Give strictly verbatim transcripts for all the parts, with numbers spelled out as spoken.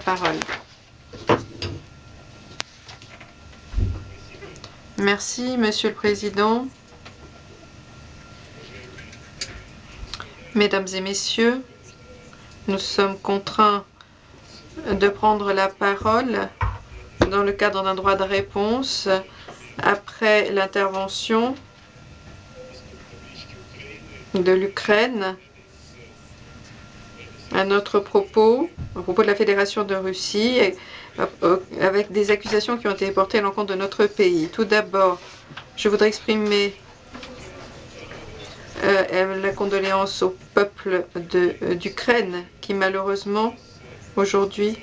parole. Merci, Monsieur le Président. Mesdames et Messieurs, nous sommes contraints de prendre la parole dans le cadre d'un droit de réponse après l'intervention de l'Ukraine à notre propos, à propos de la Fédération de Russie, avec des accusations qui ont été portées à l'encontre de notre pays. Tout d'abord, je voudrais exprimer euh, la condoléance au peuple d'Ukraine qui malheureusement aujourd'hui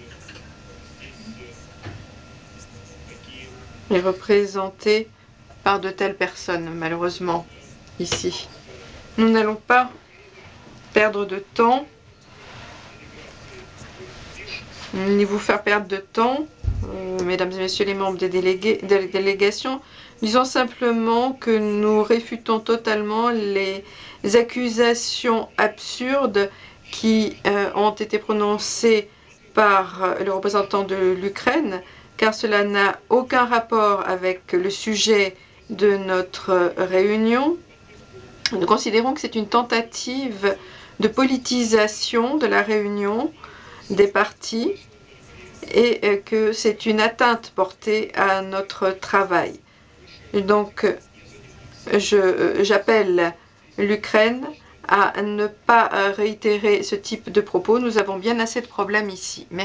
est représenté par de telles personnes, malheureusement, ici. Nous n'allons pas perdre de temps, ni vous faire perdre de temps, euh, mesdames et messieurs les membres des, délégués, des délégations. Disons simplement que nous réfutons totalement les accusations absurdes qui euh, ont été prononcées par le représentant de l'Ukraine, car cela n'a aucun rapport avec le sujet de notre réunion. Nous considérons que c'est une tentative de politisation de la réunion des partis et que c'est une atteinte portée à notre travail. Donc, j'appelle l'Ukraine à ne pas réitérer ce type de propos. Nous avons bien assez de problèmes ici. Merci.